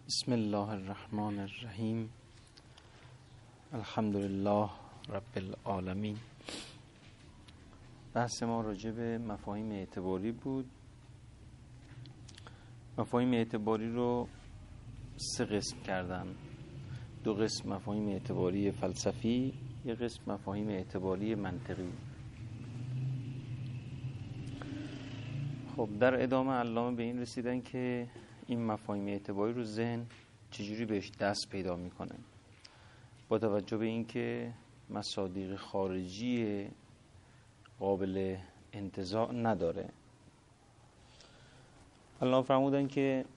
بسم الله الرحمن الرحیم. الحمد لله رب العالمین. بحث ما راجع به مفاهیم اعتباری بود. مفاهیم اعتباری رو 3 قسم کردن. 2 قسم مفاهیم اعتباری فلسفی، 1 قسم مفاهیم اعتباری منطقی. خب در ادامه علامه به این رسیدن که این مفاهیم اعتباری رو ذهن چجوری بهش دست پیدا میکنه، با توجه به اینکه مصادیق خارجی قابل انتزاع نداره. علامه فرمودن که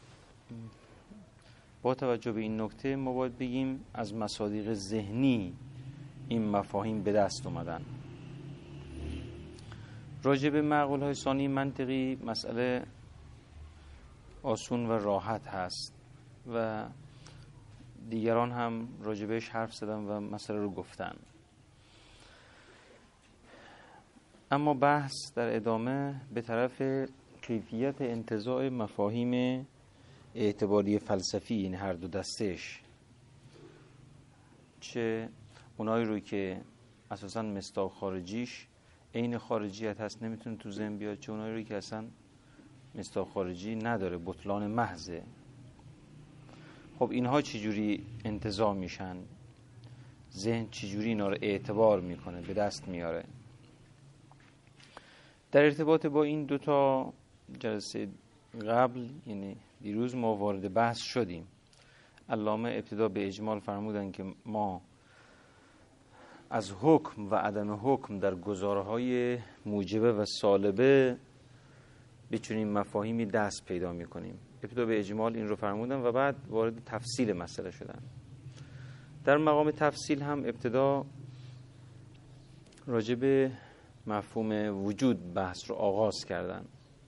با توجه به این نکته ما باید بگیم از مصادیق ذهنی این مفاهیم به دست اومدن. راجع به معقول‌های ثانی منطقی مسئله آسون و راحت هست و دیگران هم راجع بهش حرف زدن و مسئله رو گفتن. اما بحث در ادامه به طرف کیفیت انتزاع مفاهیم اعتباری فلسفی، این هر دو دستش، چه اونایی رو که اساساً مصداق خارجیش عین خارجیت هست نمیتونه تو ذهن بیاد، چه اونایی رو که اصلا مصداق خارجی نداره، بطلان محضه. خب اینها چجوری انتزاع میشن؟ ذهن چجوری اینا رو اعتبار میکنه، به دست میاره؟ در ارتباط با این 2 تا جلسه قبل، یعنی دیروز، ما وارد بحث شدیم. علامه ابتدا به اجمال فرمودن که ما از حکم و عدم حکم در گزارهای موجبه و سالبه بچونیم مفاهیمی دست پیدا میکنیم. ابتدا به اجمال این رو فرمودن و بعد وارد تفصیل مسئله شدن. در مقام تفصیل هم ابتدا راجع به مفهوم وجود بحث رو آغاز کردن.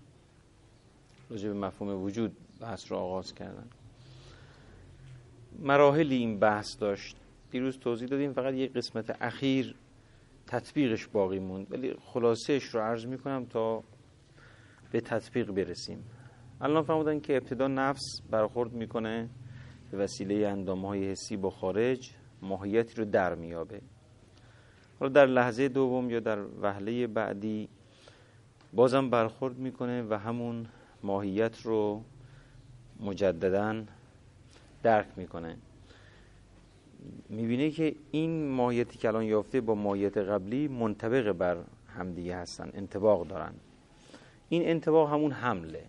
مراحلی این بحث داشت. دیروز توضیح دادیم، فقط یک قسمت اخیر تطبیقش باقی موند، ولی خلاصهش رو عرض میکنم تا به تطبیق برسیم. الان فرمودن که ابتدا نفس برخورد میکنه به وسیله اندامهای حسی با خارج، ماهیتی رو در میابه. حالا در لحظه دوم یا در وهله بعدی بازم برخورد میکنه و همون ماهیت رو مجدداً درک میکنه. میبینه که این ماهیتی که الان یافته با ماهیت قبلی منطبق بر همدیگه هستن، انطباق دارن. این انطباق همون حمله.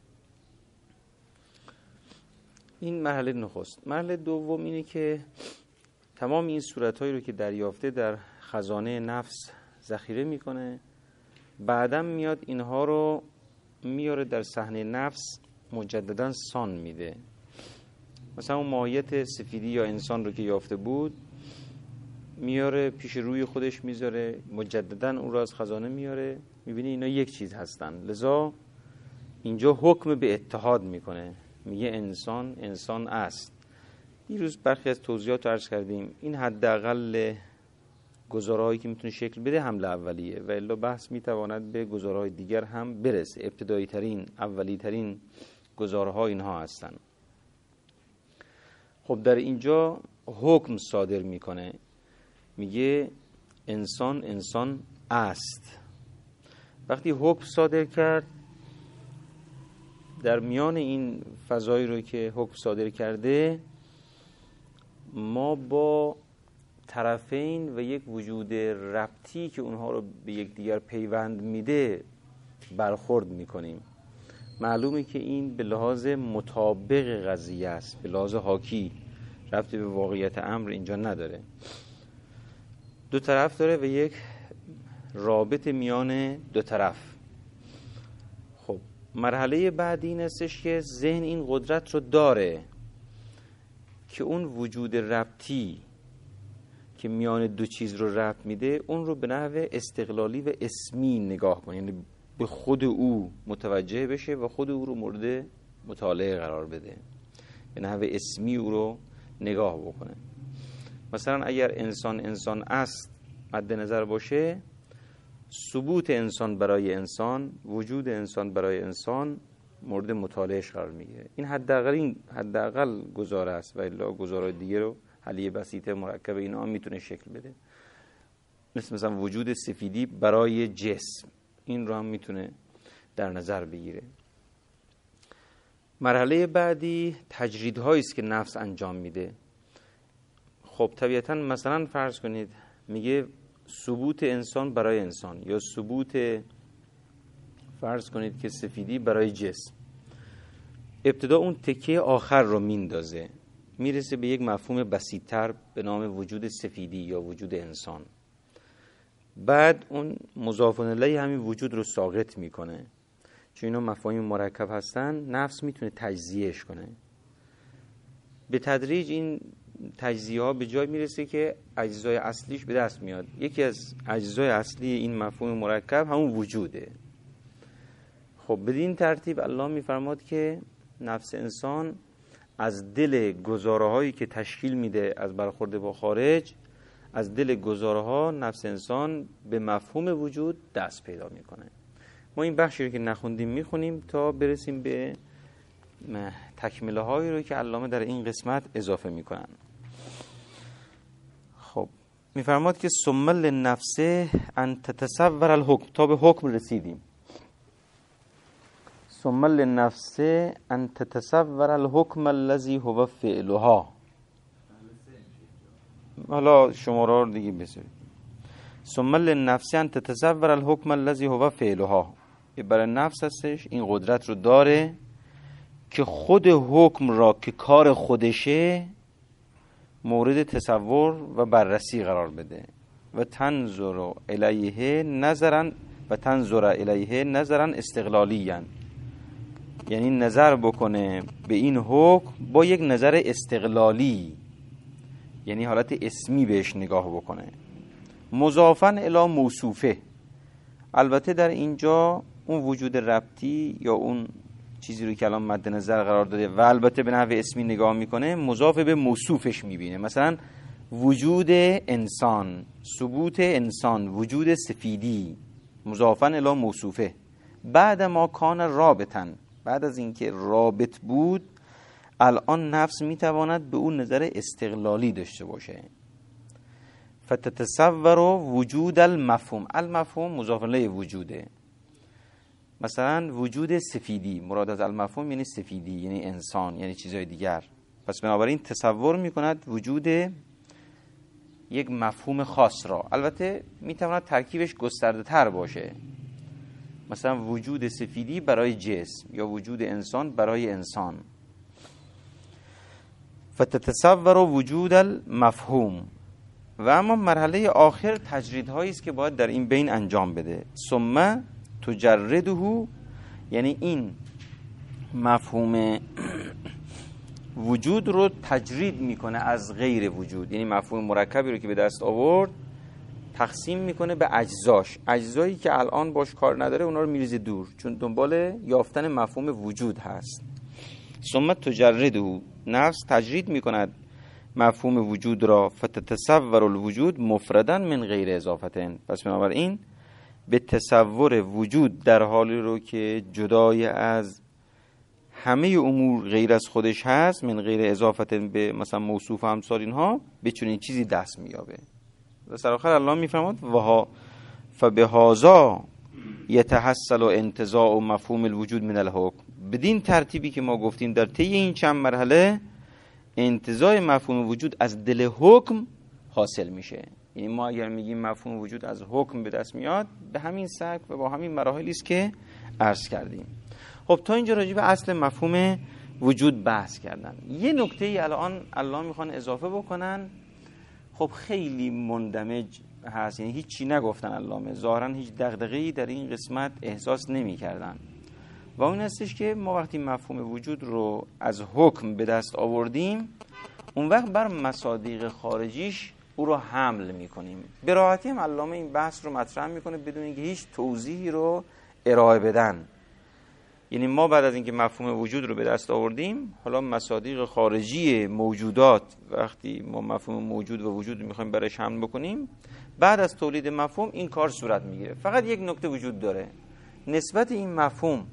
این مرحله نخست. مرحله دوم اینه که تمام این صورتهایی رو که دریافته در خزانه نفس ذخیره میکنه، بعدم میاد اینها رو میاره در صحنه نفس، مجددا سان میده. مثلا اون ماهیت سفیدی یا انسان رو که یافته بود میاره پیش روی خودش میذاره، مجددا اون رو از خزانه میاره، میبینی اینا یک چیز هستن. لذا اینجا حکم به اتحاد میکنه، میگه انسان است. دیروز برخی از توضیحات رو عرض کردیم. این حداقل گزارهایی که میتونه شکل بده حمله اولیه، و الا بحث میتواند به گزارهای دیگر هم برسه. ابتدایی ترین، اولی ترین گزارها اینها هستن. خب در اینجا حکم صادر میکنه، میگه انسان است. وقتی حکم صادر کرد، در میان این فضایی رو که حکم صادر کرده، ما با طرفین و یک وجود ربطی که اونها رو به یکدیگر پیوند میده برخورد میکنیم. معلومه که این به لحاظ مطابق قضیه است، به لحاظ حاکی، ربطی به واقعیت امر اینجا نداره. 2 طرف داره و یک رابط میان 2 طرف. خب مرحله بعدی این استش که ذهن این قدرت رو داره که اون وجود ربطی که میان 2 چیز رو ربط میده، اون رو به نحو استقلالی و اسمی نگاه کنه، یعنی به خود او متوجه بشه و خود او رو مورد مطالعه قرار بده، به نحو اسمی او رو نگاه بکنه. مثلا اگر انسان است مد نظر باشه، ثبوت انسان برای انسان، وجود انسان برای انسان مورد مطالعهش قرار میگیره. این حداقل گزاره است و الا گزارهای دیگه رو حلیه بسیطه مرکب اینا میتونه شکل بده. مثلا وجود سفیدی برای جسم، این رو هم میتونه در نظر بگیره. مرحله بعدی تجریدهایی است که نفس انجام میده. خب طبیعتا مثلا فرض کنید میگه ثبوت انسان برای انسان، یا ثبوت فرض کنید که سفیدی برای جسم. ابتدا اون تکیه آخر رو میندازه، میرسه به یک مفهوم بسیط‌تر به نام وجود سفیدی یا وجود انسان. بعد اون مضاف الیه همین وجود رو ساقط میکنه، چون اینا مفاهیم مرکب هستن، نفس میتونه تجزیهش کنه. به تدریج این تجزیه ها به جای میرسه که اجزای اصلیش به دست میاد. یکی از اجزای اصلی این مفهوم مرکب همون وجوده. خب بدین ترتیب الله میفرماد که نفس انسان از دل گزاره هایی که تشکیل میده از برخورد با خارج، از دل گزاره ها نفس انسان به مفهوم وجود دست پیدا میکنه. ما این بخشی رو که نخوندیم میخونیم تا برسیم به تکمله هایی رو که علامه در این قسمت اضافه میکنن. خب میفرماد که ثم للنفس ان تتصور الحکم، تا به حکم رسیدیم. ثم للنفس ان تتصور الحکم الذي هو فعلها. حالا شماره رو دیگه بذارید. ثم للنفس ان تتصور الحکم الذي هو فعلها، برای نفس هستش این قدرت رو داره که خود حکم را که کار خودشه مورد تصور و بررسی قرار بده. و تنظر الیه نظرا استقلالیاً، یعنی نظر بکنه به این حکم با یک نظر استقلالی، یعنی حالت اسمی بهش نگاه بکنه. مضافاً الی موصوفه، البته در اینجا اون وجود ربطی یا اون چیزی رو که الان مد نظر قرار داده و البته به نحو اسمی نگاه میکنه، مضاف به موصوفش میبینه. مثلا وجود انسان، ثبوت انسان، وجود سفیدی، مضافاً الی موصوفه. بعد ما کان رابطن، بعد از اینکه رابط بود، الان نفس میتواند به اون نظر استقلالی داشته باشه. فتتصور وجود المفهوم، المفهوم مضاف الیه وجوده. مثلا وجود سفیدی، مراد از المفهوم یعنی سفیدی، یعنی انسان، یعنی چیزهای دیگر. پس بنابراین تصور میکند وجود یک مفهوم خاص را. البته میتواند ترکیبش گسترده تر باشه، مثلا وجود سفیدی برای جسم یا وجود انسان برای انسان. فتتصور وجود المفهوم. و اما مرحله آخر تجریدهایی است که باید در این بین انجام بده. ثم تجرده، یعنی این مفهوم وجود رو تجرید میکنه از غیر وجود، یعنی مفهوم مرکبی رو که به دست آورد تقسیم میکنه به اجزاش. اجزایی که الان باش کار نداره اونا رو میریزه دور، چون دنبال یافتن مفهوم وجود هست. ثم تجرده، نفس تجرید میکند مفهوم وجود را. فتتصور الوجود مفردا من غیر اضافتن، پس بنابراین به تصور وجود در حالی رو که جدای از همه امور غیر از خودش هست، من غیر اضافتن به مثلا موصوف و امثال اینها، به چنین چیزی دست میابه. و سرآخر الله میفرماد وها فبهذا یتحصل انتزاع مفهوم الوجود من الحکم. بدین ترتیبی که ما گفتیم در طی این چند مرحله انتزاع مفهوم وجود از دل حکم حاصل میشه. یعنی ما اگر میگیم مفهوم وجود از حکم به دست میاد، به همین سبک و با همین مراحلی است که عرض کردیم. خب تا اینجا راجع به اصل مفهوم وجود بحث کردن. یه نکته ای الان الله میخوان اضافه بکنن. خب خیلی مندمج هست، یعنی هیچی نگفتن علامه، ظاهرا هیچ دغدغه‌ای در این قسمت احساس نمی‌کردن. و اون هستش که ما وقتی مفهوم وجود رو از حکم به دست آوردیم، اون وقت بر مصادیق خارجیش او رو حمل می‌کنیم. به راحتی هم علامه این بحث رو مطرح می‌کنه بدون اینکه هیچ توضیحی رو ارائه بدن. یعنی ما بعد از اینکه مفهوم وجود رو به دست آوردیم، حالا مصادیق خارجی موجودات، وقتی ما مفهوم موجود و وجود میخوایم برایش حمل بکنیم، بعد از تولید مفهوم این کار صورت میگیره. فقط یک نکته وجود داره، نسبت این مفهوم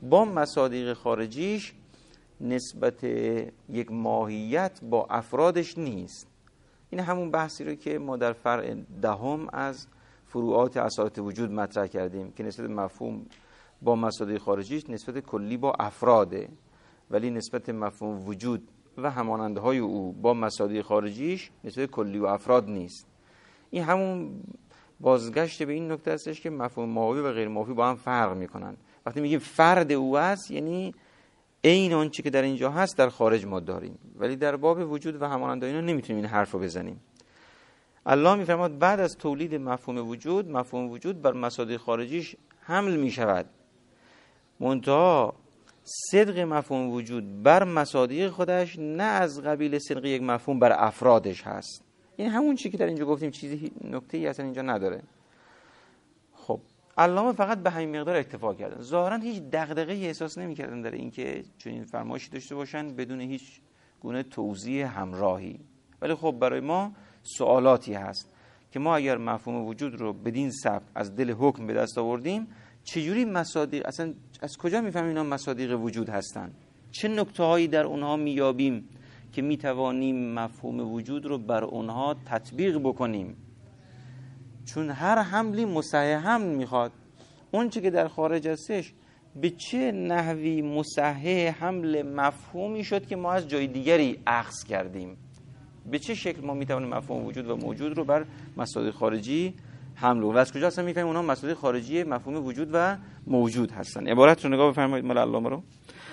با مصادیق خارجیش نسبت یک ماهیت با افرادش نیست. این همون بحثی رو که ما در فرع دهم از فروعات اصالت وجود مطرح کردیم که نسبت مفهوم با مصادیق خارجیش نسبت کلی با افراده، ولی نسبت مفهوم وجود و هماننده های او با مصادیق خارجیش نسبت کلی و افراد نیست. این همون بازگشت به این نکته هستش که مفهوم ماهی و غیر ماهی با هم فرق میکنن. وقتی میگیم فرد او است، یعنی عین آنچه که در اینجا هست در خارج ما داریم، ولی در باب وجود و همانند اینا نمیتونیم این حرف رو بزنیم. الله میفرماد بعد از تولید مفهوم وجود بر مصادیق خارجیش حمل میشود، منتها صدق مفهوم وجود بر مصادیق خودش نه از قبیل صدق یک مفهوم بر افرادش هست. این همون چیزی که در اینجا گفتیم، چیزی نکته‌ای اصلا اینجا نداره. خب علامه فقط به همین مقدار اکتفا کردن، ظاهرا هیچ دغدغه‌ای احساس نمی‌کردن در اینکه چنین فرمایشی داشته باشن بدون هیچ گونه توضیح همراهی. ولی خب برای ما سوالاتی هست که ما اگر مفهوم وجود رو بدین سبک از دل حکم به دست آوردیم، چجوری مصادیق، اصلا از کجا میفهمیم اینا مصادیق وجود هستن؟ چه نکته‌هایی در اونها میابیم که میتوانیم مفهوم وجود رو بر اونها تطبیق بکنیم؟ چون هر حملی مصحح حمل میخواد. اون چه که در خارج هستش به چه نحوی مصحح حمل مفهومی شد که ما از جای دیگری اخذ کردیم؟ به چه شکل ما میتوانیم مفهوم وجود و موجود رو بر مصادیق خارجی حمل کنیم؟ و از کجا اصلا میفهمیم اونها مصادیق خارجی مفهوم وجود و موجود هستن؟ عبارت رو نگاه بفرمایید مال علامه رو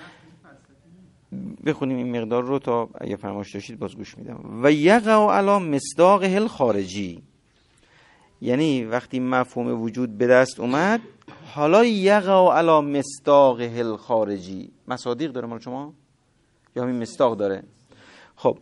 بخونیم این مقدار رو تا اگه فرمایش داشتید باز گوش میدم. و یقع علی مصداقه الخارجی، یعنی وقتی مفهوم وجود به دست اومد، حالا یقع علی مصداقه الخارجی. مصادیق داره مال شما یا همین مصداق داره؟ خب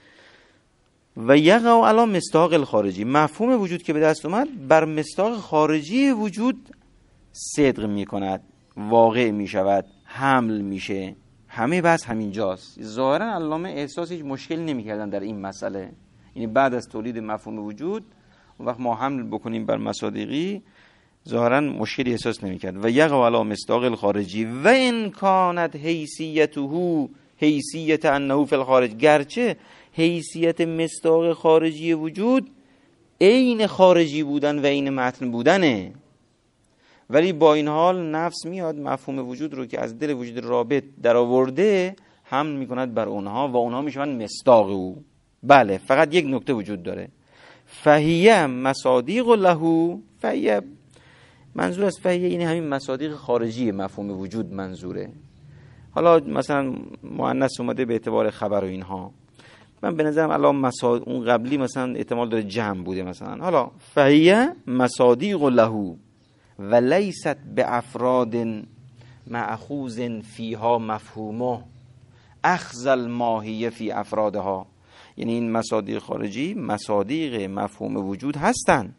و یقع علی مصداق الخارجی، مفهوم وجود که به دست اومد بر مصداق خارجی وجود صدق میکند، واقع میشود، حمل میشه. همه بحث همینجاست. ظاهرا علامه احساس هیچ مشکلی نمیکردن در این مسئله، یعنی بعد از تولید مفهوم وجود اون وقت ما حمل بکنیم بر مصادیقی ظاهرا مشکلی احساس نمیکرد. و یقع علی مصداق الخارجی و ان کانت حیثیته حیثیت انه فی الخارج، گرچه حیثیت مصداق خارجی وجود عین خارجی بودن و عین متن بودنه، ولی با این حال نفس میاد مفهوم وجود رو که از دل وجود رابط در آورده حمل میکند بر اونها و اونها میشوند مصداق او. بله، فقط یک نکته وجود داره، فهیه مصادیق له. فهیه منظور از فهیه این همین مصادیق خارجی مفهوم وجود منظوره. حالا مثلا مؤنث اومده به اعتبار خبر و اینها، من به نظرم الان اون قبلی مثلا احتمال داره جمع بوده مثلا. حالا فهیه مصادیق له و لیست به افراد مأخوذ فیها مفهومه اخذ الماهیه فی افرادها، یعنی این مصادیق خارجی مصادیق مفهوم وجود هستن،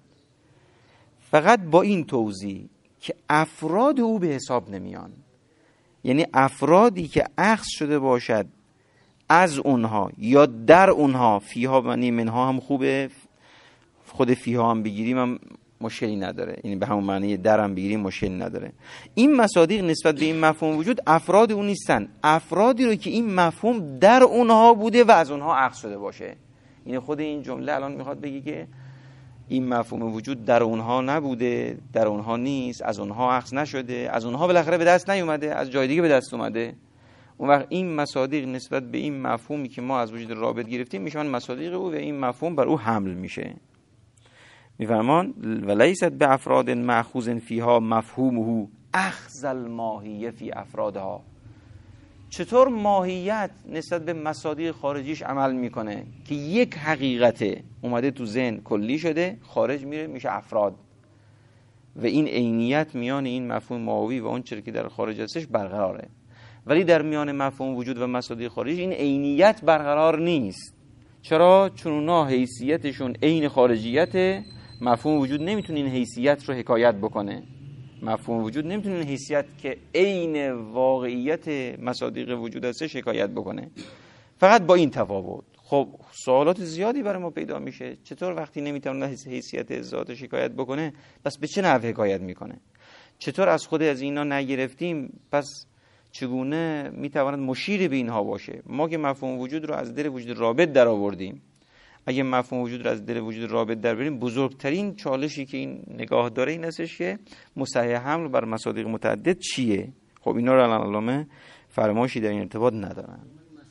فقط با این توضیح که افراد او به حساب نمیان. یعنی افرادی که اخذ شده باشد از اونها یا در اونها، فیها و منها هم خوبه، خود فیها هم بگیریم هم مشکلی نداره، یعنی به همون معنی در هم بگیریم مشکلی نداره. این مصادیق نسبت به این مفهوم وجود افراد اون نیستن، افرادی رو که این مفهوم در اونها بوده و از اونها اخذ شده باشه. یعنی خود این جمله الان میخواد بگی که این مفهوم وجود در اونها نبوده، در اونها نیست، از اونها اخذ نشده، از اونها بالاخره به دست نیومده، از جای دیگه به دست اومده. اون وقت این مصادیق نسبت به این مفهومی که ما از وجود رابط گرفتیم میشن مصادیق او و این مفهوم بر او حمل میشه. میفرمان ولیست به افراد مأخوذ فیها مفهومه اخذ الماهیه فی افرادها. چطور ماهیت نسبت به مصادیق خارجیش عمل میکنه که یک حقیقت اومده تو ذهن کلی شده، خارج میره میشه افراد و این عینیت میان این مفهوم ماهوی و اون چیزی که در خارج هستش برقراره، ولی در میان مفهوم وجود و مصادیق خارجی این عینیت برقرار نیست. چرا؟ چون اونا حیثیتشون عین خارجیت، مفهوم وجود نمیتونه این حیثیت رو حکایت بکنه. مفهوم وجود نمیتونه این حیثیت که عین واقعیت مصادیق وجود هستش حکایت بکنه، فقط با این تفاوت. خب سوالات زیادی برای ما پیدا میشه، چطور وقتی نمیتونه حیثیت ذاتش حکایت بکنه پس به چه نحو حکایت میکنه؟ چطور از خود از اینا نگرفتیم پس چگونه میتواند مشیر به اینها باشه. ما که مفهوم وجود رو از دل وجود رابط در آوردیم، اگه مفهوم وجود رو از دل وجود رابط در بریم، بزرگترین چالشی که این نگاه داره این هستش که مصحح حمل بر مصادیق متعدد چیه. خب اینا رو الان علامه فرمایشی در این ارتباط ندارن.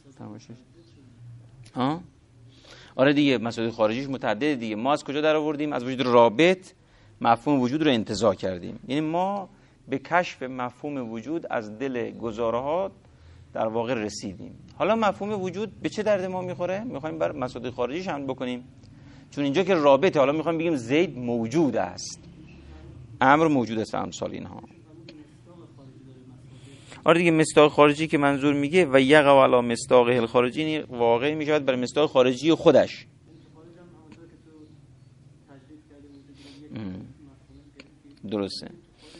آره دیگه، مصادیق خارجیش متعدد دیگه. ما از کجا در آوردیم؟ از وجود رابط مفهوم وجود رو انتزاع کردیم. یعنی ما به کشف مفهوم وجود از دل گزاره‌ها در واقع رسیدیم. حالا مفهوم وجود به چه درد ما میخوره؟ میخوایم بر مصادیق خارجیش حمل بکنیم، چون اینجا که رابطه. حالا میخوایم بگیم زید موجود است، امر موجود است، امثال اینها. آره دیگه، مصداق خارجی که منظور میگه و یقع علی مصداقه الخارجی، یعنی واقع میشود بر مصداق خارجی خودش. درسته.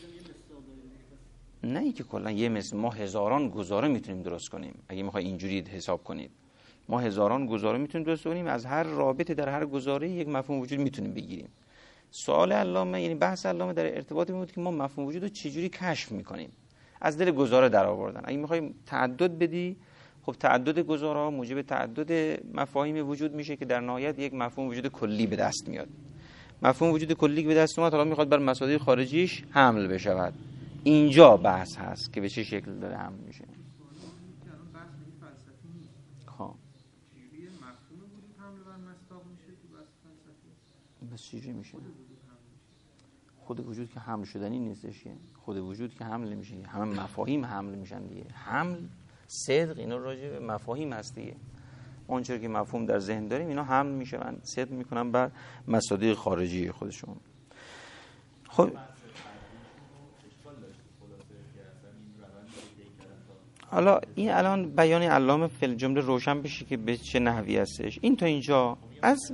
نه اینکه کلا یه مثل ما هزاران گزاره میتونیم درست کنیم. اگه میخوای اینجوری حساب کنید، ما هزاران گزاره میتونیم درست کنیم، از هر رابطه در هر گزاره یک مفهوم وجود میتونیم بگیریم. سوال علامه، یعنی بحث علامه در ارتباط بود که ما مفهوم وجود رو چجوری کشف میکنیم. از دل گزاره در آوردن. اگه میخوایم تعدد بدی، خب تعدد گزاره‌ها موجب تعدد مفاهیم وجود میشه که در نهایت یک مفهوم وجود کلی به دست میاد. مفهوم وجود کلی که به دست اومد، حالا میخواد بر مصادیق خارجیش حمل بشود. اینجا بحث هست که به چه شکل داره حمل میشه. خب چجوری مفهوم وجود حمل بر مصداق میشه که بحث فلسفی؟ بس چجوری میشه؟ خود وجود که حمل شدنی نیستش که. خود وجود که حمل نمیشه، همه مفاهیم حمل میشن دیگه. حمل، صدق، اینا راجع به مفاهیم هست دیگه. اونچه که مفهوم در ذهن داریم اینا حمل میشن، صدق میکنن بر مصادیق خارجی خودشون. خب حالا این الان بیان علامه فی الجمله روشن بشه که به چه نحوی هستش. این تا اینجا از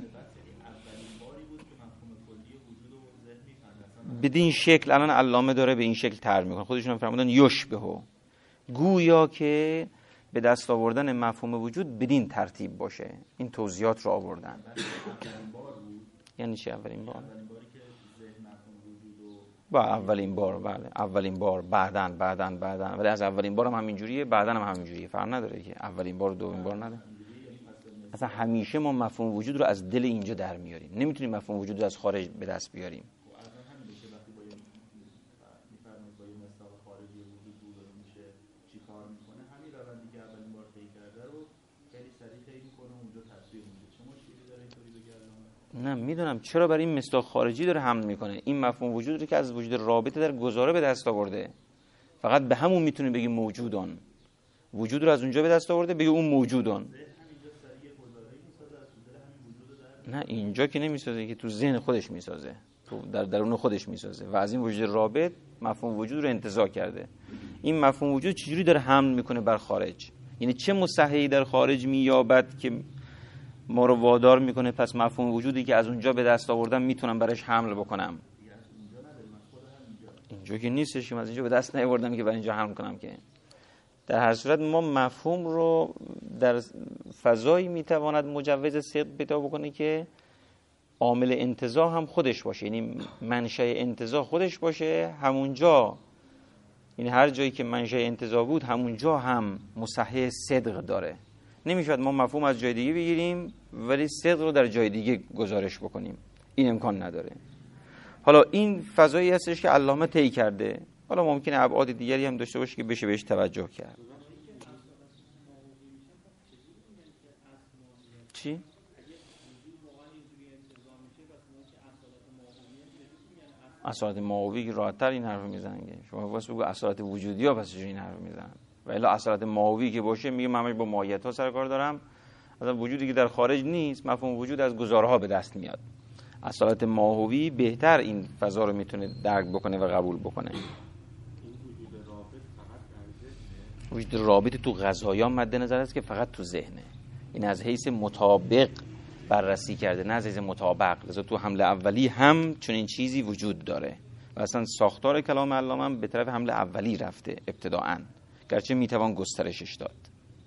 بدین شکل الان علامه داره به این شکل طرح میکنه. خودشون هم فرمودن یشبهو، گویا که به دست آوردن مفهوم وجود بدین ترتیب باشه. این توضیحات رو آوردن. یعنی چه اولین بار؟ با اولین بار، بله اولین بار، بعدن ولی از اولین بار هم همینجوریه، بعدن هم همینجوریه، فرق نداره که اولین بار و دومین بار نداره. اصلا همیشه ما مفهوم وجود رو از دل اینجا در میاریم، نمیتونیم مفهوم وجود رو از خارج به دست بیاریم. نه میدونم چرا برای این مصداق خارجی داره حمل میکنه. این مفهوم وجود رو که از وجود رابطه در گزاره به دست آورده، فقط به همون میتونه بگی موجودان. وجود رو از اونجا به دست آورده، بگی اون موجودان. نه اینجا که نمیسازه، که تو ذهن خودش میسازه، تو در درون خودش میسازه و از این وجود رابط مفهوم وجود رو انتزاع کرده. این مفهوم وجود چجوری داره حمل میکنه بر خارج؟ یعنی چه مصححی در خارج مییابد که ما رو وادار میکنه پس مفهوم وجودی که از اونجا به دست آوردم میتونم برش حمل بکنم؟ اینجا که نیستش، از اینجا به دست نیاوردم که برای اینجا حمل کنم. که در هر صورت ما مفهوم رو در فضایی میتواند مجوز صدق پیدا بکنه که عامل انتزاع هم خودش باشه، یعنی منشأ انتزاع خودش باشه همونجا. یعنی هر جایی که منشأ انتزاع بود همونجا هم مصحح صدق داره. نمیشود ما مفهوم از جای دیگه بگیریم ولی صدق رو در جای دیگه گزارش بکنیم، این امکان نداره. حالا این فضایی هستش که علامه طی کرده. حالا ممکنه ابعاد دیگری هم داشته باشه که بشه بهش توجه کرد. چی؟ اصالت ماهوی که راحت‌تر این حرف میزنن. شما واسه بگو اصالت وجودی ها پس چجوری این حرف میزنن؟ و الا اصالت ماهوی که باشه میگه من با ماهیت ها سر کار دارم، اصلا وجودی که در خارج نیست، مفهوم وجود از گزارها به دست میاد. اصالت ماهوی بهتر این فضا رو میتونه درک بکنه و قبول بکنه. وجود رابط تو غذایا مد نظر است که فقط تو ذهنه. این از حیث مطابق بررسی کرده، نه از حیث مطابق. لذا تو حمله اولی هم چون این چیزی وجود داره و اصلا ساختار کلام علامه هم به طرف حمله اولی رفته ابتداءً، گرچه میتوان گسترشش داد.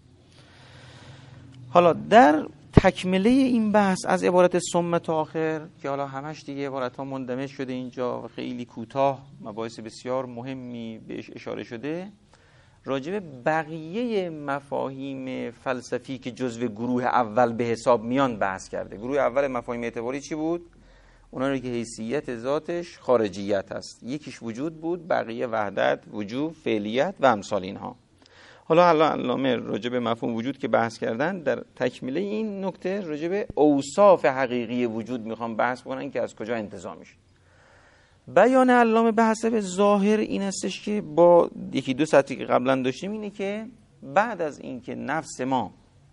حالا در تکمله این بحث از عبارت ثم تا آخر که حالا همش دیگه عبارت ها مندمج شده اینجا و خیلی کوتاه مباحث بسیار مهمی بهش اشاره شده، راجع به بقیه مفاهیم فلسفی که جزو گروه اول به حساب میان بحث کرده. گروه اول مفاهیم اعتباری چی بود؟ اونا رو که حیثیت ذاتش خارجیت هست، یکیش وجود بود، بقیه وحدت، وجود، فعلیت و امثال اینها. حالا علامه راجع به مفهوم وجود که بحث کردن، در تکمیله این نکته راجع به اوصاف حقیقی وجود میخوام بحث کنن که از کجا انتزاع میشه. بیان علامه به حسب ظاهر این هستش که با یکی دو سطحی که قبلا داشتیم اینه که بعد از این که نفس ما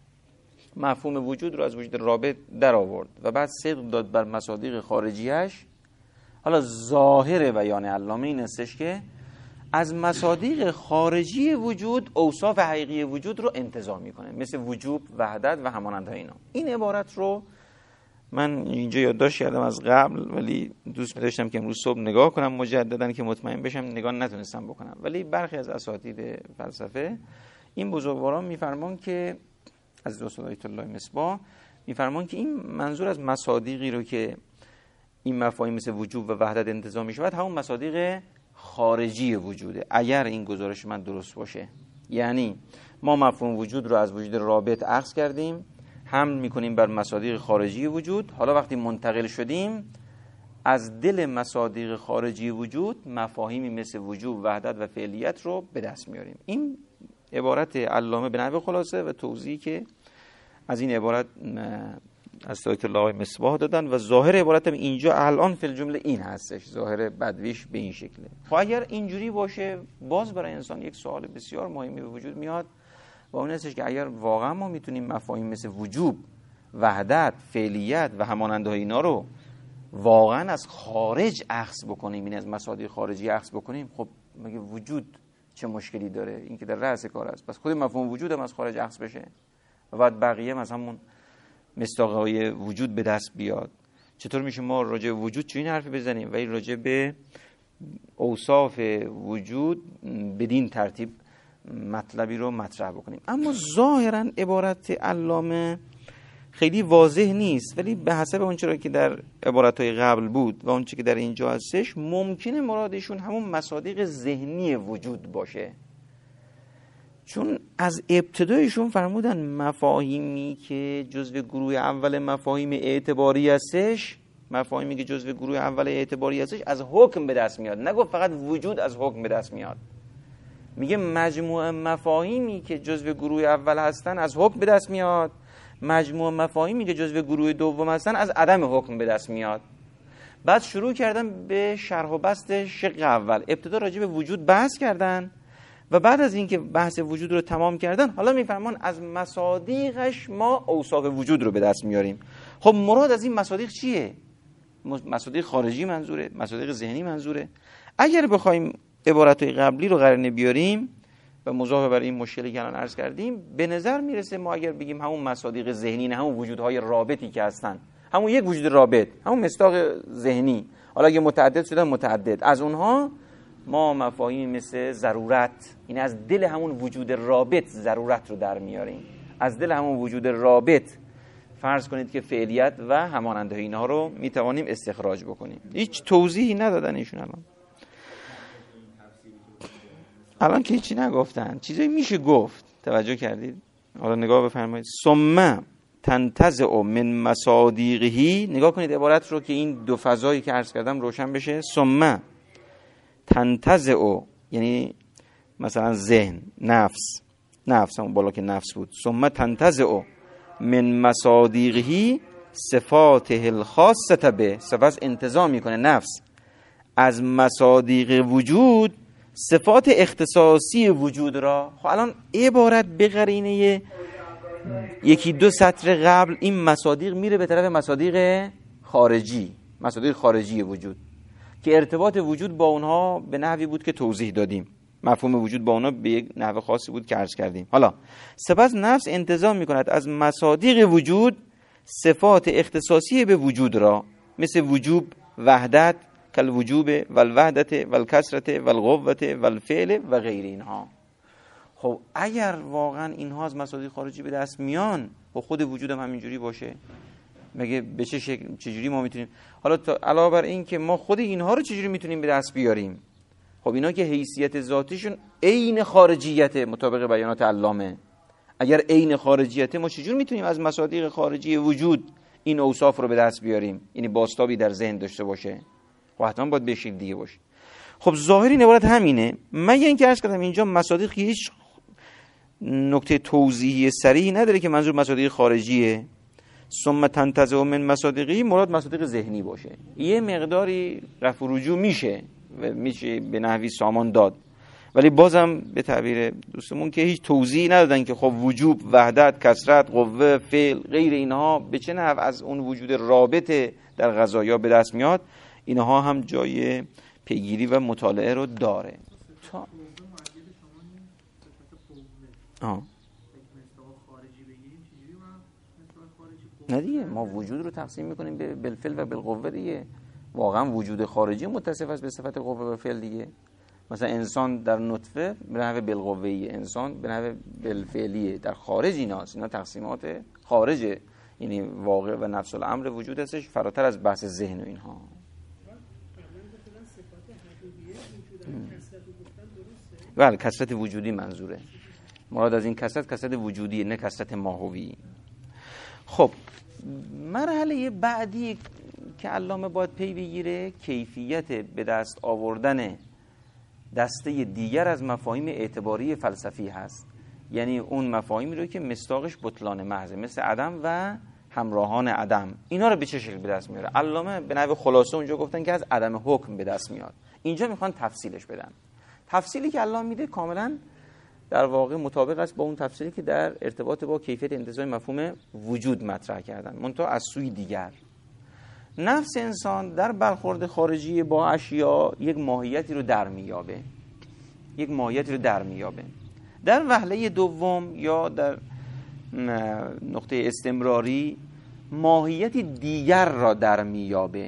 مفهوم وجود رو از وجود رابط در آورد و بعد صدق داد بر مصادیق خارجیش، حالا ظاهر بیان علامه این هستش که از مصادیق خارجی وجود اوصاف حقیقی وجود رو انتزاع میکنه، مثل وجوب، وحدت و همانندهای اینا. این عبارت رو من اینجا یادداشت کردم از قبل، ولی دوست داشتم که امروز صبح نگاه کنم مجددا که مطمئن بشم، نگاه نتونستم بکنم. ولی برخی از اساتید فلسفه این بزرگواران میفرمان که از استاد آیت الله مصباح میفرمان که این منظور از مصادیقی رو که این مفاهیم مثل وجوب و وحدت انتزاع میشود همون مصادیق خارجی وجوده. اگر این گزارش من درست باشه، یعنی ما مفهوم وجود رو از وجود رابط اخذ کردیم، حمل میکنیم بر مصادیق خارجی وجود، حالا وقتی منتقل شدیم از دل مصادیق خارجی وجود مفاهیمی مثل وجود، وحدت و فعلیت رو به دست میاریم. این عبارت علامه به نحو خلاصه و توضیحی که از این عبارت از آیت الله مصباح دادن و ظاهر عبارت هم اینجا الان فی الجمله این هستش، ظاهر بدویش به این شکله. خب اگر اینجوری باشه باز برای انسان یک سوال بسیار مهمی به وجود میاد و اون هستش که اگر واقعا ما میتونیم مفاهیم مثل وجوب، وحدت، فعلیت و همانندهای اینا رو واقعا از خارج اخذ بکنیم، این از مصادیق خارجی اخذ بکنیم، خب مگه وجود چه مشکلی داره؟ این که در رأس کار است. پس خود مفهوم وجود هم از خارج اخذ بشه و بعد بقیه هم از همون مصداقهای وجود به دست بیاد. چطور میشه ما راجع به وجود چه این حرفی بزنیم و این راجع به اوصاف وجود بدین ترتیب مطلبی رو مطرح بکنیم؟ اما ظاهرا عبارت علامه خیلی واضح نیست، ولی به حسب اون چرا که در عبارتهای قبل بود و اون چه که در اینجا هستش ممکنه مرادشون همون مصادیق ذهنی وجود باشه، چون از ابتدایشون فرمودن مفاهیمی که جزو گروه اول مفاهیم اعتباری هستش، مفاهیمی که جزو گروه اول اعتباری هستش از حکم به دست میاد. نگفت فقط وجود از حکم به دست میاد، میگه مجموعه مفاهیمی که جزو گروه اول هستن از حکم به دست میاد، مجموعه مفاهیمی که جزو گروه دوم هستن از عدم حکم به دست میاد. بعد شروع کردن به شرح و بسط شق اول. ابتدا راجع به وجود بحث کردن و بعد از اینکه بحث وجود رو تمام کردن حالا میفرمان از مصادیقش ما اوصاف وجود رو به دست میاریم. خب مراد از این مصادیق چیه؟ مصادیق خارجی منظوره؟ مصادیق ذهنی منظوره؟ اگر بخوایم عبارتهای قبلی رو قرنه بیاریم و مضافه بر این مشکلی که الان عرض کردیم، به نظر میرسه ما اگر بگیم همون مصادیق ذهنی نه همون وجودهای رابطی که هستن، همون یک وجود رابط، همون مصداق ذهنی، حالا اگه متعدد شدن متعدد، از اونها ما مفاهیم مثل ضرورت، این از دل همون وجود رابط ضرورت رو در میاریم، از دل همون وجود رابط فرض کنید که فعلیت و هماننده اینها رو میتوانیم استخراج بکنیم. هیچ توضیحی ندادن ایشون الان که هیچی نگفتن، چیزایی میشه گفت. توجه کردید؟ حالا نگاه بفرمایید. ثم تنتزع من مصادیقه، نگاه کنید عبارت رو که این دو فضایی که عرض کردم روشن بشه. ثم تنتزع، یعنی مثلا ذهن، نفس همون بالا که نفس بود، ثم تنتزع من مصادیقه صفاته الخاصه به، صفات انتزاع میکنه نفس از مصادیق وجود صفات اختصاصی وجود را. خب الان عبارت به قرینه یکی دو سطر قبل این مصادیق میره به طرف مصادیق خارجی، مصادیق خارجی وجود که ارتباط وجود با اونها به نحوی بود که توضیح دادیم، مفهوم وجود با اونها به یک نحو خاصی بود که عرض کردیم. حالا سپس نفس انتزاع میکند از مصادیق وجود صفات اختصاصی به وجود را، مثل وجوب، وحدت، کل وجوب والوحدت والکسرت والقوت والفعل و غیر اینها. خب اگر واقعا اینها از مصادیق خارجی به دست میان و خود وجود هم همینجوری باشه، مگه به چه شکل، چجوری ما میتونیم، حالا علاوه بر این که ما خود اینها رو چجوری میتونیم به دست بیاریم، خب اینا که حیثیت ذاتیشون عین خارجیت مطابق بیانات علامه. اگر عین خارجیت، ما چجور میتونیم از مصادیق خارجی وجود این اوصاف رو به دست بیاریم؟ یعنی بازتابی در ذهن داشته باشه؟ خب حتما باید به شکل دیگه باشه. خب ظاهری عبارت همینه، مگه اینکه عرض کردم اینجا مصادیق هیچ نکته توضیحی صریحی نداره که منظور مصادیق خارجیه. ثم تنتزع من مصادیقی مراد مصادیق ذهنی باشه. یه مقداری رفع و رجوع میشه و میشه به نحوی سامان داد، ولی بازم به تعبیر دوستمون که هیچ توضیحی ندادن که خب وجوب، وحدت، کثرت، قوه، فعل، غیر اینها به چه نحو از اون وجود رابطه در غذایا به دست میاد. اینها هم جای پیگیری و مطالعه رو داره. تا نه دیگه، ما وجود رو تقسیم میکنیم به بالفعل و بالقوه دیگه. واقعا وجود خارجی متصف است به صفت قوه و فعل دیگه. مثلا انسان در نطفه به نحو بالقوه‌ای، انسان به نحو بالفعلیه، در خارج ایناست. اینا تقسیمات خارجه، یعنی واقع و نفس الامر وجود هستش فراتر از بحث ذهن و اینها. بله، کثرت وجودی منظوره. مراد از این کثرت وجودی، نه کثرت ماهوی. خب مرحله بعدی که علامه باید پی بگیره کیفیت به دست آوردن دسته دیگر از مفاهیم اعتباری فلسفی هست. یعنی اون مفاهیمی رو که مصداقش بطلان محضه، مثل عدم و همراهان عدم، اینا رو به چه شکل به دست میاره؟ علامه به نحو خلاصه اونجا گفتن که از عدم حکم به دست میاد. اینجا میخوان تفصیلش بدن. تفصیلی که علامه میده کاملا در واقع مطابق است با اون تفصیلی که در ارتباط با کیفیت انتزاع مفهوم وجود مطرح کردن، منتها از سوی دیگر. نفس انسان در برخورد خارجی با اشیا یک ماهیتی رو در میابه. در وهله دوم یا در نقطه استمراری ماهیتی دیگر را در میابه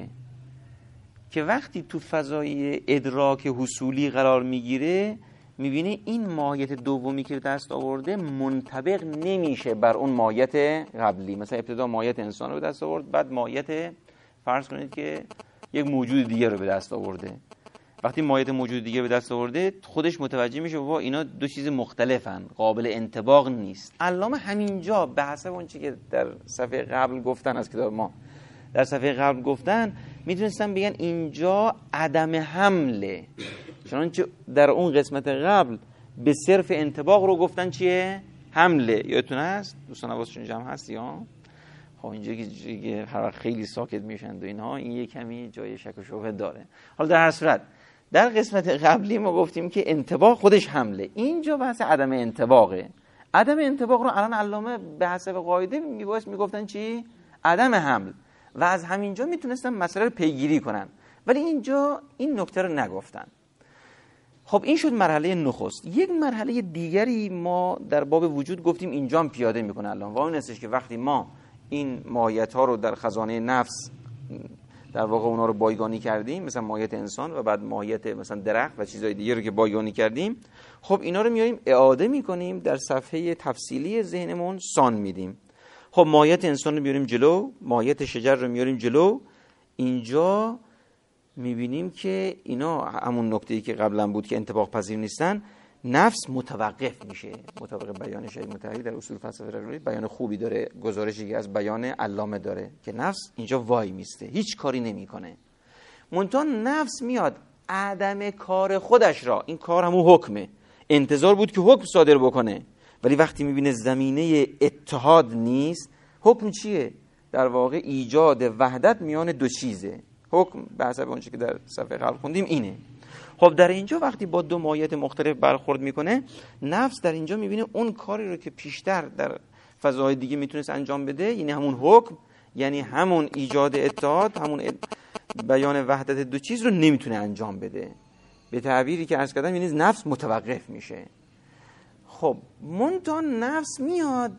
که وقتی تو فضای ادراک حصولی قرار میگیره میبینه این ماهیت دومی که دست آورده منطبق نمیشه بر اون ماهیت قبلی. مثلا ابتدا ماهیت انسان رو به دست آورد، بعد ماهیت فرض کنید که یک موجود دیگه رو به دست آورده. وقتی ماهیت موجود دیگه به دست آورده خودش متوجه میشه بابا اینا دو چیز مختلفن، قابل انطباق نیست. علامه همینجا به حسب اون چیزی که در صفحه قبل گفتن از کتاب ما، در صفحه قبل گفتن، میتونستن بگن اینجا عدم حمله، چنانچه در اون قسمت قبل به صرف انطباق رو گفتن چیه؟ حمله. یادتون هست دوستان حواسشون جمع هست یا؟ خب اینجا که هر وقت خیلی ساکت میشن و اینها، این یه کمی جای شک و شبهه داره. حالا در هر صورت در قسمت قبلی ما گفتیم که انطباق خودش حمله، اینجا بحث عدم انطباقه. عدم انطباق رو الان علامه به حسب قاعده میگفتن چی؟ عدم حمل، و از همینجا میتونستن مسئله رو پیگیری کنن، ولی اینجا این نکته رو نگفتن. خب این شد مرحله نخست. یک مرحله دیگری ما در باب وجود گفتیم اینجا هم پیاده میکنه علامه، و اون هستش که وقتی ما این ماهیت ها رو در خزانه نفس در واقع اونا رو بایگانی کردیم، مثلا ماهیت انسان و بعد ماهیت مثلا درخت و چیزهای دیگه رو که بایگانی کردیم، خب اینا رو میاریم اعاده میکنیم در صفحه تفصیلی ذهنمون سان میدیم. خب ماهیت انسان رو میاریم جلو، ماهیت شجر رو میاریم جلو. اینجا میبینیم که اینا همون نکته‌ای که قبلا بود که انطباق پذیر نیستن. نفس متوقف میشه مطابق بیان شیخ مطهری در اصول فلسفه رغبی. بیان خوبی داره، گزارشی که از بیان علامه داره که نفس اینجا وای میسته، هیچ کاری نمیکنه. منتها نفس میاد عدم کار خودش را، این کار همون حکمه، انتظار بود که حکم صادر بکنه، ولی وقتی میبینه زمینه اتحاد نیست، حکم چیه؟ در واقع ایجاد وحدت میان دو چیزه. حکم به حسب اون چیزی که در صفحه قبل خوندیم اینه. خب در اینجا وقتی با دو ماهیت مختلف برخورد میکنه، نفس در اینجا میبینه اون کاری رو که پیشتر در فضاهای دیگه میتونست انجام بده، یعنی همون حکم، یعنی همون ایجاد اتحاد، همون بیان وحدت دو چیز رو نمیتونه انجام بده. به تعبیری که عرض کردم یعنی نفس متوقف میشه. خب منتها نفس میاد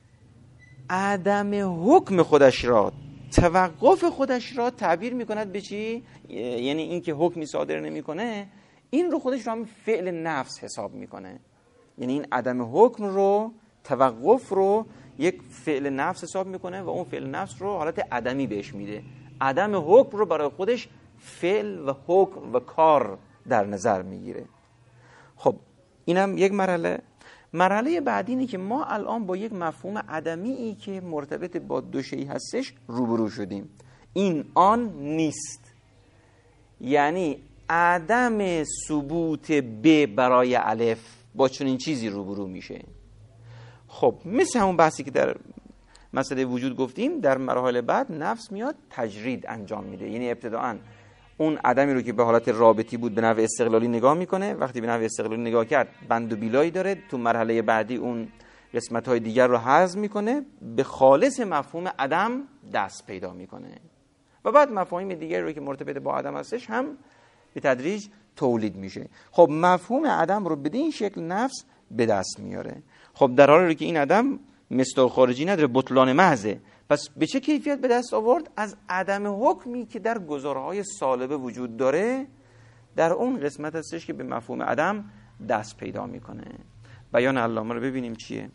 عدم حکم خودش را، توقف خودش را تعبیر میکند به چی؟ یعنی این که حکمی صادر نمیکنه، این رو خودش رو هم فعل نفس حساب میکنه. یعنی این عدم حکم رو، توقف رو یک فعل نفس حساب میکنه و اون فعل نفس رو حالت عدمی بهش میده. عدم حکم رو برای خودش فعل و حکم و کار در نظر میگیره. خب اینم یک مرحله بعدی اینه که ما الان با یک مفهوم عدمی که مرتبط با دو شی هستش روبرو شدیم. این آن نیست، یعنی عدم ثبوت ب برای الف با چنین چیزی روبرو میشه. خب مثل همون بحثی که در مسئله وجود گفتیم، در مراحل بعد نفس میاد تجرید انجام میده، یعنی ابتداً اون عدمی رو که به حالت رابطی بود به نحو استقلالی نگاه میکنه، وقتی به نحو استقلالی نگاه کرد بند و بیلایی داره، تو مرحله بعدی اون قسمت‌های دیگر رو حذف میکنه، به خالص مفهوم عدم دست پیدا میکنه و بعد مفاهیم دیگری رو که مرتبط با عدم هستش هم به تدریج تولید میشه. خب مفهوم عدم رو بدین شکل نفس به دست میاره. خب در حالی که این عدم مصداق خارجی نداره، بطلان محضه، پس به چه کیفیت به دست آورد؟ از عدم حکمی که در گزارهای سالبه وجود داره، در اون قسمت هستش که به مفهوم عدم دست پیدا میکنه. بیان علامه رو ببینیم چیه.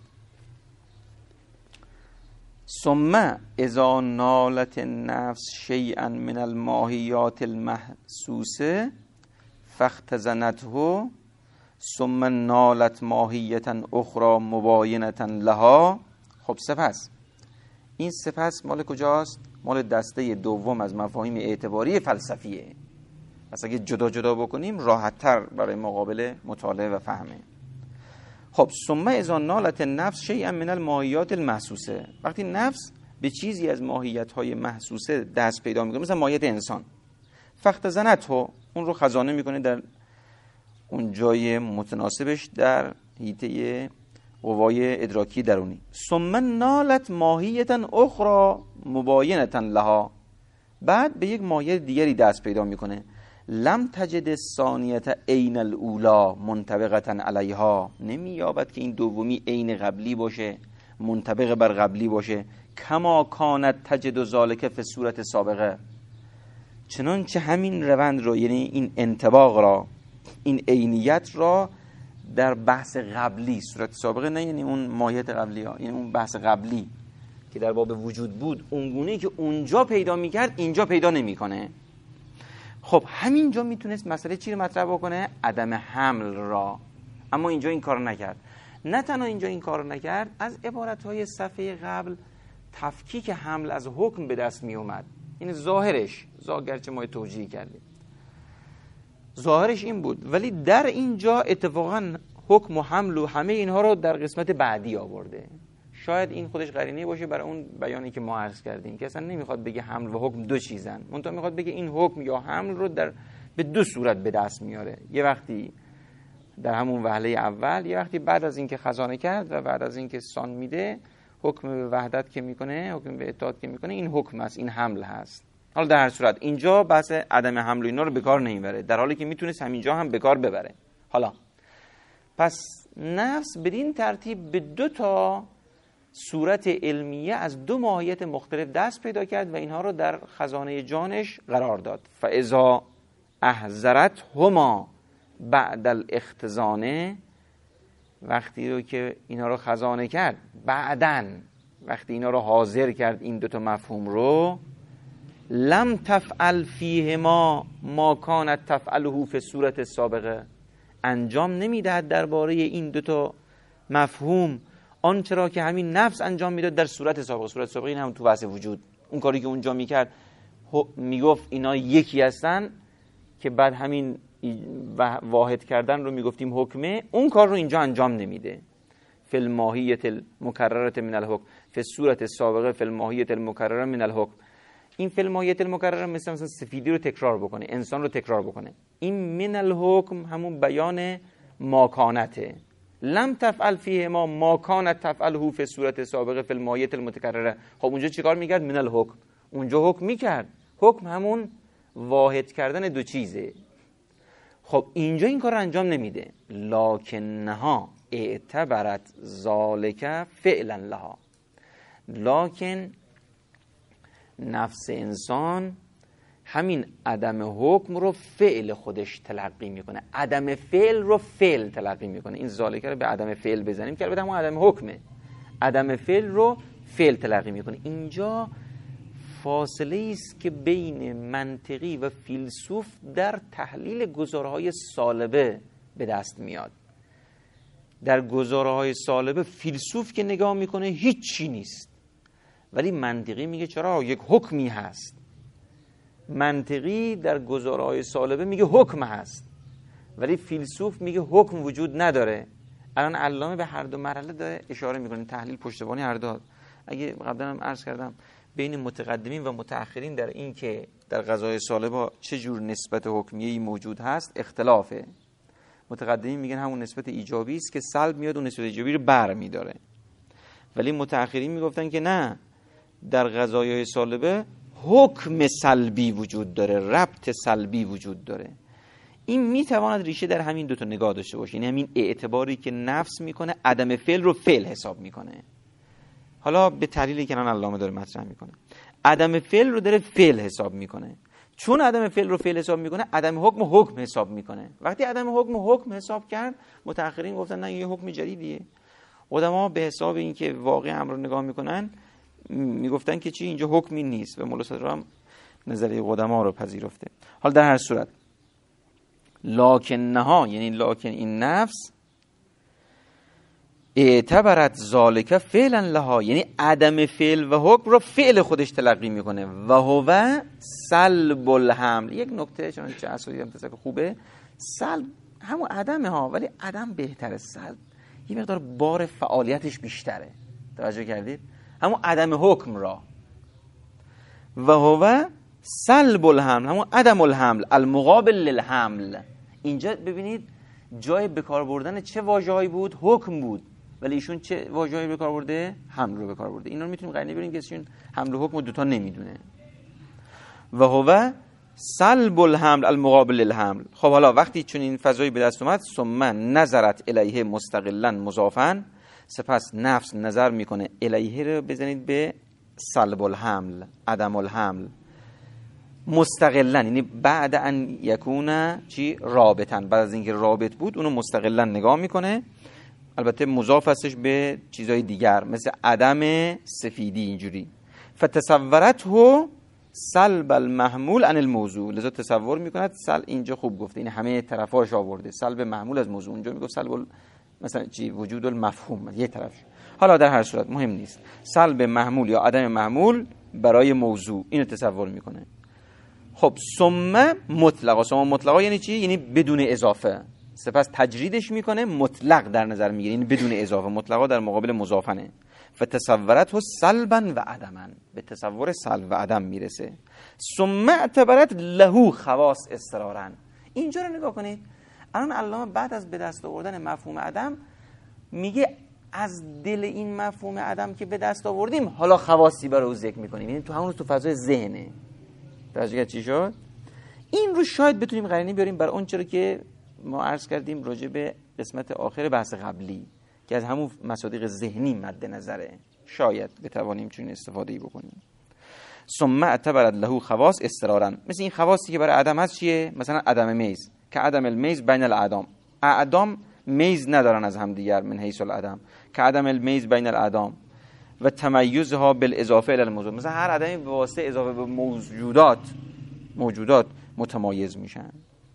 ثم اذا نالت النفس شیئا من الماهیات المحسوسه فاختزنته ثم نالت ماهیتا اخرى مباینه لها. خب سپس این سپس مال کجاست؟ مال دسته دوم از مفاهیم اعتباری فلسفیه. پس اگه جدا جدا بکنیم راحت‌تر برای مقابله مطالعه و فهمه. خب ثم اذا نالت النفس شیئا من الماهیات المحسوسه، وقتی نفس به چیزی از ماهیت‌های محسوسه دست پیدا می‌کنه، مثلا ماهیت انسان، فاختزنته، اون رو خزانه می‌کنه در اون جای متناسبش در حیطه قوای ادراکی درونی. ثم نالت ماهیتا اخرى مباینه لها، بعد به یک ماهیت دیگری دست پیدا میکنه. لم تجد الثانیه عین الاولی منطبقه علیها، نمییابد که این دومی عین قبلی باشه، منطبق بر قبلی باشه. کما کانت تجد ذلک فی صورت سابقه، چنانچه همین روند رو، یعنی این انطباق را، این عینیت را در بحث قبلی، صورت سابقه نه یعنی اون ماهیت قبلی ها، یعنی اون بحث قبلی که در باب وجود بود، اونگونه‌ای که اونجا پیدا میکرد اینجا پیدا نمیکنه. خب همینجا میتونست مسئله چی رو مطرح بکنه؟ عدم حمل را، اما اینجا این کار نکرد. نه تنها اینجا این کار نکرد، از عبارتهای صفحه قبل تفکیک حمل از حکم به دست می اومد. این ظاهرش، گرچه ما توجیه کردیم، ظاهرش این بود، ولی در اینجا اتفاقا حکم و حمل و همه اینها رو در قسمت بعدی آورده. شاید این خودش قرینه باشه برای اون بیانی که ما عرض کردیم که اصلا نمیخواد بگه حمل و حکم دو چیزن، منتها میخواد بگه این حکم یا حمل رو به دو صورت به دست میاره. یه وقتی در همون وهله اول، یه وقتی بعد از اینکه خزانه کرد و بعد از اینکه سان میده، حکم به وحدت که میکنه، حکم به اتحاد که میکنه، این حکم است، این حمل هست. حالا در هر صورت اینجا بحث عدم حمل و اینا رو به کار نمیبره، در حالی که میتونست همینجا هم به کار ببره. حالا پس نفس بدین ترتیب به دو تا صورت علمیه از دو ماهیت مختلف دست پیدا کرد و اینها رو در خزانه جانش قرار داد. فاذا احضرت هما بعد الاختزانه، وقتی رو که اینا رو خزانه کرد، بعدن وقتی اینا رو حاضر کرد این دو تا مفهوم رو، لم تفعل فیهما ما کانت تفعله فی صورت سابقه، انجام نمیدهد درباره این دو تا مفهوم آنچه را که همین نفس انجام میداد در صورت سابقه. صورت سابقه این هم تو بحث وجود، اون کاری که اونجا میکرد میگفت اینا یکی هستن، که بعد همین واحد کردن رو میگفتیم حکمه، اون کار رو اینجا انجام نمیده. فی الماهیت المکرره من الحکم فی صورت سابقه فی الماهیت المکرره من الحکم. این فی الماهیت المکرره مثلا سفیدی رو تکرار بکنه، انسان رو تکرار بکنه. این من الحکم همون بیان ماکانته. لم تفعل فیه ما کانت تفعله فی صورت سابقه فی الماهیت المتکرره. خب اونجا چیکار میکرد؟ من الحکم، اونجا حکم میکرد. حکم همون واحد کردن دو چیزه. خب اینجا این کار رو انجام نمیده. لکنها اعتبرت ذالک فعلا لها، لکن نفس انسان همین عدم حکم رو فعل خودش تلقی میکنه، عدم فعل رو فعل تلقی میکنه. این ذالک رو به عدم فعل بزنیم که البته همون عدم حکمه، عدم فعل رو فعل تلقی میکنه. اینجا فاصله است که بین منطقی و فیلسوف در تحلیل گزارهای سالبه به دست میاد. در گزارهای سالبه فیلسوف که نگاه میکنه هیچی نیست، ولی منطقی میگه چرا یک حکمی هست. منطقی در گزارهای سالبه میگه حکم هست، ولی فیلسوف میگه حکم وجود نداره. الان علامه به هر دو مرحله داره اشاره میکنه، تحلیل پشتوانی هر دو. اگه قبلا هم عرض کردم بین متقدمین و متأخرین در این که در قضای سالبه چه جور نسبت حکمیه‌ای موجود هست اختلافه. متقدمین میگن همون نسبت ایجابی است که سلب میاد اون نسبت ایجابی رو بر میداره، ولی متأخرین میگفتن که نه، در قضایای سالبه حکم سلبی وجود داره، ربط سلبی وجود داره. این میتواند ریشه در همین دوتا نگاه داشته باشه، یعنی همین اعتباری که نفس میکنه عدم فعل رو فعل حساب میکنه. حالا به تحلیلی که علامه داره مطرح میکنه، عدم فعل رو داره فعل حساب میکنه. چون عدم فعل رو فعل حساب میکنه، عدم حکم حکم حساب میکنه. وقتی عدم حکم حساب کرد، متأخرین گفتن نه، یه حکم جدیدیه. قدما به حساب این که واقع امر رو نگاه میکنن میگفتن که چی، اینجا حکمی نیست و مولا صدرا هم نظریه قدما رو پذیرفته. حالا در هر صورت لکن نها، یعنی لکن این نفس اعتبرت ذالک فعلا لها، یعنی عدم فعل و حکم رو فعل خودش تلقی میکنه. و هو سلب الحمل. یک نکته چون چه اصلی هم تذکر خوبه، سلب همون عدمه ها، ولی عدم بهتره. سلب یه مقدار بار فعالیتش بیشتره. توجه کردید؟ همون عدم حکم را. و هو سلب الحمل، همون عدم الحمل، المقابل للحمل. اینجا ببینید جای بکار بردن چه واژه‌ای بود؟ حکم بود، ولی ایشون چه واژه‌ای به کار برده؟ حمل رو به کار برده. اینا رو میتونیم قرینه بریم که ایشون حمل و حکم دوتا نمیدونه. و هو سلب الحمل المقابل للحمل. خب حالا وقتی چون این فضایی به دست اومد، ثم نظرت الیه مستقلا مضافا، سپس نفس نظر میکنه الیه رو بزنید به سلب الحمل، عدم الحمل، مستقلا، یعنی بعد ان یکون چی رابطن، بعد از اینکه رابط بود اونو مستقلا نگاه میکنه. البته مضاف هستش به چیزای دیگر مثل عدم سفیدی اینجوری. فتصورته سلب المحمول عن الموضوع، لذا تصور میکند اینجا خوب گفته، این همه طرفاش آورده، سلب محمول از موضوع. اونجا میگفت سلب مثلا چی وجود المفهوم یه طرف. حالا در هر صورت مهم نیست، سلب محمول یا عدم محمول برای موضوع اینو تصور میکنه. خب ثم مطلقا، ثم مطلقا یعنی چی؟ یعنی بدون اضافه. سپس تجریدش میکنه، مطلق در نظر میگیره، یعنی بدون اضافه. مطلقا در مقابل مضافنه. فتصورته سلبا و عدما، به تصور سلب و عدم میرسه. ثم اعتبرت له خواص اضطرارا. اینجا رو نگاه کنید، الان علامه بعد از به دست آوردن مفهوم عدم میگه از دل این مفهوم عدم که به دست آوردیم حالا خواصی برای او ذکر میکنیم، یعنی تو همون تو فضای ذهنه. توجه چی شد؟ این رو شاید بتونیم قرینه بیاریم برای اون چرا که ما عرض کردیم راجع به قسمت آخر بحث قبلی که از همون مصادیق ذهنی مد نظره، شاید بتوانیم چون استفاده بکنیم. ثم اعتبرت له خواص اضطرارا، مثل این خواصی که برای عدم هست چیه؟ مثلا عدم میز، که عدم المیز بین الاعدام، اعدام میز ندارن از هم دیگر من حیث العدم، که عدم المیز بین الاعدام و تمیزها بالاضافه الی الموضوع، مثلا هر عدمی به واسطه اضافه به موجودات متمایز میشن.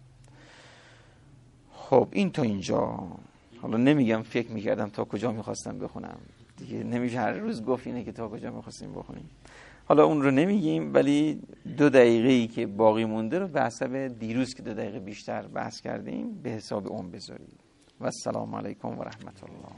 خب این تا اینجا. حالا نمیگم فکر میکردم تا کجا میخواستم بخونم دیگه، نمیشه هر روز گفت اینه که تا کجا میخواستیم بخونیم. حالا اون رو نمیگیم، ولی 2 دقیقه‌ای که باقی مونده رو به حساب دیروز که 2 دقیقه بیشتر بحث کردیم به حساب اون بذارید. و السلام علیکم و رحمت الله.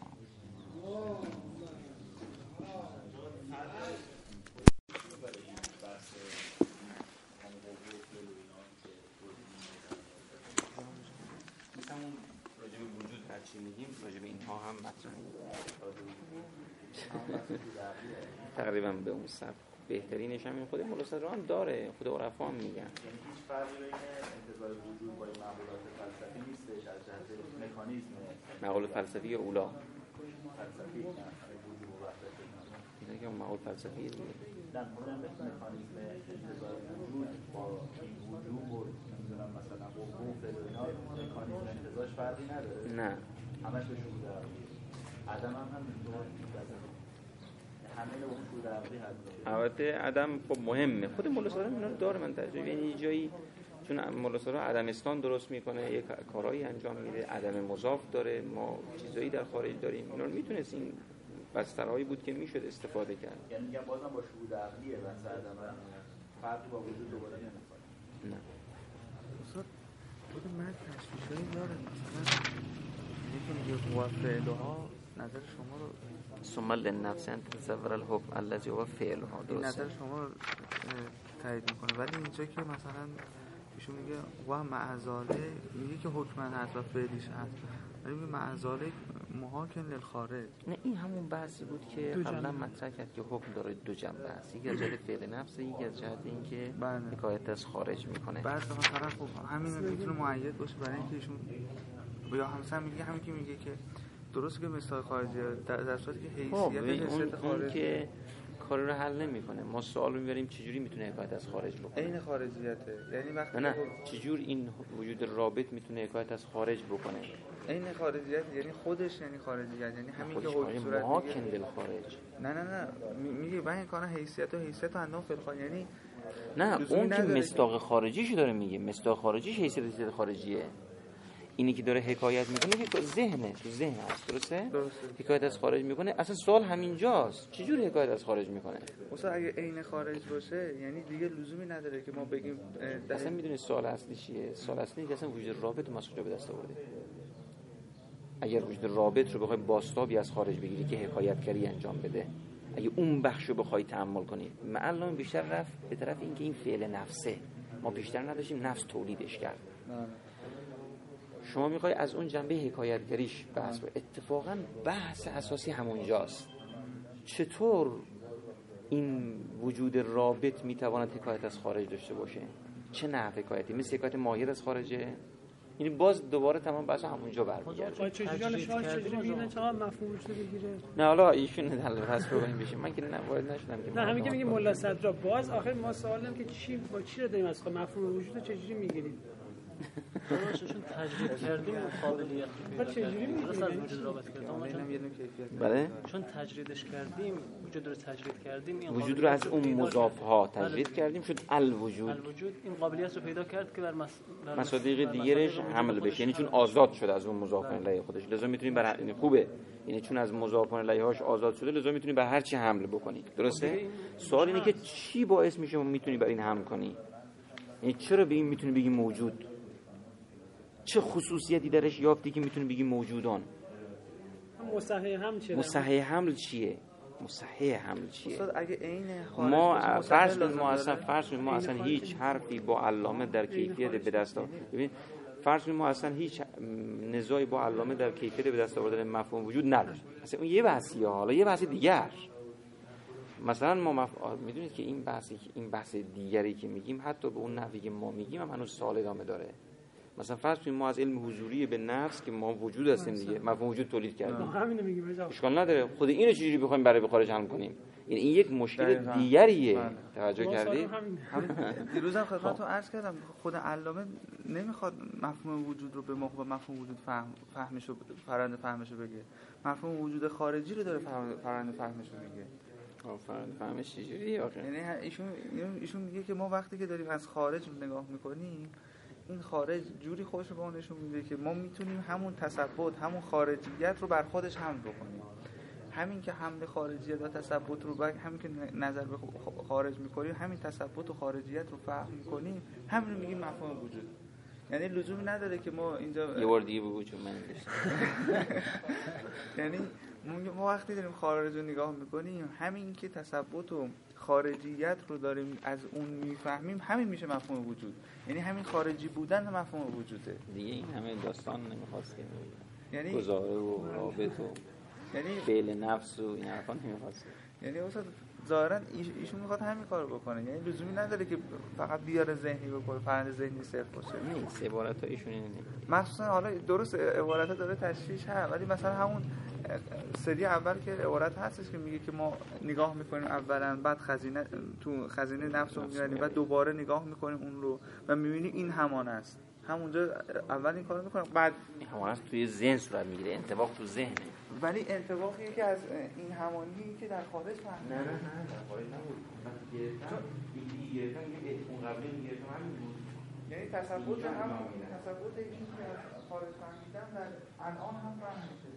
تقریبا به اون سبک بهترینش همین خود مولا صدرا هم داره، خود عرفا هم میگن. هیچ فرقی بین انتزاع وجود با معقولات فلسفی نیستش از جهت مکانیزم معقول فلسفی یا اولا؟ فلسفی نه، وجود و وحدت اینه که معقول فلسفی دیگه. نه، خودم به مکانیزم انتزاع وجود با این وجود و نمیدونم مثلا وقوف اینا مکانیزم انتزاعش فرقی نداره؟ نه، همش بهش بوده. عدم هم همینطور. همه اصول عقلی هست. البته عدم خب مهمه. خود مولا صادق اینا رو داره من تجربه، یعنی جایی چون مولا صادق عدم اسکان درست میکنه، یک کارهایی انجام میده، عدم مضاف داره، ما چیزایی در خارج داریم، اینا رو میتونست این بسترهایی بود که میشد استفاده کرد. یعنی میگم بازم با شهود عقلیه بس عدم فرقی با وجود دوباره نمیکنه. نه استاد خود من تشویشایی داره، مثلا یکی میگه هو فعلها، نظر شما رو ثم للنفس ان تتصور الحكم الذي هو فعلها، این درسته؟ نظر شما رو تایید میکنه، ولی اینجا که مثلا ایشون میگه و معذاله میگه که حکمن هست و فعلیش هست، ولی میگه معذاله محاکن للخارج. نه این همون بحثی بود که قبلا مطرح کرد که حکم داره دو جنبه است، یکی از جهت فعل نفس، یکی از جهت اینکه حکایت از خارج میکنه. بعد مثلا خب همین میتونه مؤید باشه برای اینکه ایشون یا همسن میگه همین که میگه که درست که مصداق خارجی در صورتی که حیثیت اون که کار رو حل نمیکنه. ما سوال میبریم چجوری میتونه حکایت از خارج بکنه؟ عین خارجیته، یعنی وقتی نه چجور این وجود رابط میتونه حکایت از خارج بکنه؟ عین خارجیت یعنی خودش، یعنی خارجیت یعنی همین که حکم صورت محاکم بالخارج. نه میگه من این کارا حیثیت و اندام فلخان، یعنی نه اون که مصداق خارجیشو داره میگه، مصداق خارجیش حیثیت خارجیه. اینی که داره حکایت میکنه که ذهنه، تو ذهن هست، درسته؟ حکایت از خارج میکنه. اصلا سوال همینجاست، چجور حکایت از خارج میکنه؟ مثلا اگه عین خارج باشه یعنی دیگه لزومی نداره که ما بگیم اصلا میدونی سوال اصلی چیه؟ سوال اصلی اینه که اصلا وجود رابط ما از کجا به دست آورده. اگر وجود رابط رو بخوای بازتابی از خارج بگیری که حکایتگری انجام بده، اگه اون بخش رو بخوای تأمل کنی، معلومه بیشتر رفت به طرف اینکه این فعل نفسه، ما بیشتر نداشتیم نفس تولیدش کرد. شما میخوای از اون جنبه حکایتگریش بحث کنی. اتفاقا بحث اساسی همونجاست. چطور این وجود رابط میتواند حکایت از خارج داشته باشه؟ چه نحو حکایتی؟ مثل حکایت ماهر از خارجه؟ یعنی باز دوباره تمام بحث همونجا برمیگرده. چجوری میگن چقدر مفهوم وجود بگیره؟ نه حالا ایشون حل پس بگیم بشه. من که وارد نشدم که نه همین که میگه ملا صدرا، باز آخر ما سوال داریم که چی با چی رو داریم از مفهوم وجود چجوری میگیریم؟ چون تجرید کردیم قابلیت چجوری درست از وجود رابط کردیم. بله چون تجریدش کردیم، وجود رو تجرید کردیم، این وجود رو از اون مضاف ها تجرید کردیم، شد الوجود. این قابلیت رو پیدا کرد که بر مصادیق دیگرش حمل بشه، یعنی چون آزاد شده از اون مضاف الیه خودش، لازم میتونیم بر این خوبه، یعنی چون از مضاف الیه هاش آزاد شده لازم میتونیم بر هر چی حمل بکنی. درسته؟ سوال اینه که چی باعث میشه میتونی بر این حمل کنی؟ یعنی چرا به این میتونی بگی موجود؟ چه خصوصیتی درش یافتی که میتونی بگی موجودان؟ مصحح حمل چیه؟ مصحح حمل چیه؟ مصحح حمل چیه؟ استاد اگه عین ما فرض کنیم ما اصلا هیچ حرفی با علامه در کیفیت به دست آورد. ببین فرض کنیم ما اصلا هیچ نزاعی با علامه در کیفیت به دست آوردن مفهوم وجود نداشت. اصلا اون یه بحثیه، حالا یه بحث دیگر. مثلا ما میدونید که این بحث دیگری که میگیم حتی به اون نحوی که ما میگیم هم هنوز سوال ادامه داره. مثلا فرض کنیم ما از علم حضوری به نفس که ما وجود هستیم دیگه، مفهوم وجود تولید کردیم. همین میگیم اشکال نداره. خود اینو چجوری بخوایم برای به خارج حل کنیم؟ یعنی این یک مشکل دیگریه. توجه کردید؟ دیروزم خدمتتون عرض کردم خود علامه نمیخواد مفهوم وجود رو به موقع مفهوم وجود فرآیند فهمشو بگه. مفهوم وجود خارجی رو داره فرآیند فهمشو میگه. فرآیند فهمش چجوریه آخه؟ یعنی ایشون میگه که ما وقتی که داریم از خارج نگاه میکنیم، این خارج جوری خودش رو به اون نشون میده که ما میتونیم همون تثبت، همون خارجیت رو بر خودش حمل بکنیم. همین که حمل خارجیت و تثبت رو همین که نظر به خارج میکنیم، همین تثبت و خارجیت رو فهم میکنیم، همین رو میگیم مفهوم وجود. یعنی لزومی نداره که ما اینجا یه بار دیگه بگو چون من یعنی ما وقتی داریم خارج رو نگاه میکنیم، همین که تثبت و خارجیت رو داریم از اون میفهمیم، همین میشه مفهوم وجود. یعنی همین خارجی بودن مفهوم وجوده دیگه. این همه داستان نمیخواست که یعنی گزاره و رابط و یعنی فعل نفس و این حرفا نمیخواست. یعنی اصلا ظاهرا ایشون میخواد همین کارو بکنه. یعنی لزومی نداره که فقط بیاره ذهنی بکنه، فرآیند ذهنی صرف باشه. نیست عبارت ها ایشون اینه. مخصوصا حالا درست عبارت ها داره تشریح هست، ولی مثلا همون سری اول که عبارت هستش که میگه که ما نگاه میکنیم اولا، بعد خزینه نفس رو میاریم، بعد دوباره نگاه میکنیم اون رو و میبینیم این همان است. همونجا اول این کارو میکنیم، بعد این همان است توی ذهن صورت میگیره، انطباق تو ذهنه. ولی انطباقی که از این همانی که در خارج فهمید. نه در خارج نبود. وقتی گرفتم یه اون قبلی گرفتم همین بود. یعنی تصور این که از خارج فهمیدم در الان هم فهمیده.